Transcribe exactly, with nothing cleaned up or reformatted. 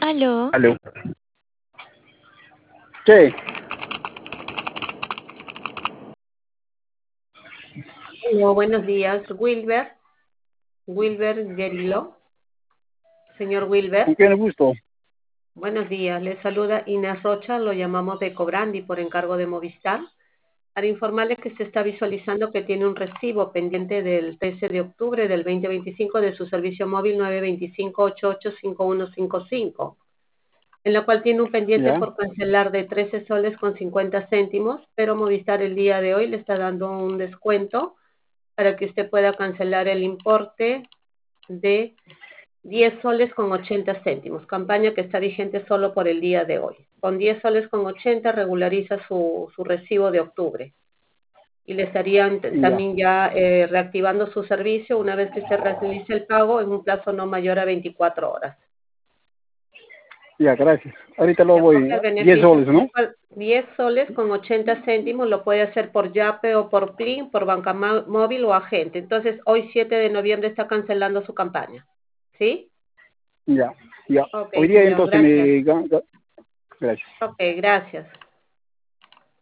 Aló. Aló. ¿Qué? Hola, buenos días, Wilber. Wilber Guerilo. Señor Wilber. ¿Con quién le gusto? Buenos días, le saluda Inés Rocha, lo llamamos de Cobrandi por encargo de Movistar, para informarle que se está visualizando que tiene un recibo pendiente del trece de octubre del veinte veinticinco de su servicio móvil nueve dos cinco, ocho ocho cinco uno cinco cinco, en la cual tiene un pendiente Ya. por cancelar de trece soles con cincuenta céntimos, pero Movistar el día de hoy le está dando un descuento para que usted pueda cancelar el importe de diez soles con ochenta céntimos, campaña que está vigente solo por el día de hoy. Con diez soles con ochenta regulariza su, su recibo de octubre y le estarían t- Ya. también ya eh, reactivando su servicio una vez que se realice el pago en un plazo no mayor a veinticuatro horas. Ya, gracias. Ahorita lo Se voy. acoge el diez beneficio soles, por el ¿no? cual diez soles con ochenta céntimos lo puede hacer por Yape o por Plin, por banca ma- móvil o agente. Entonces, hoy siete de noviembre está cancelando su campaña. ¿Sí? Ya. Ya. Ok, Hoy día señor, entonces gracias. me... ga- ga- Gracias. Ok, gracias.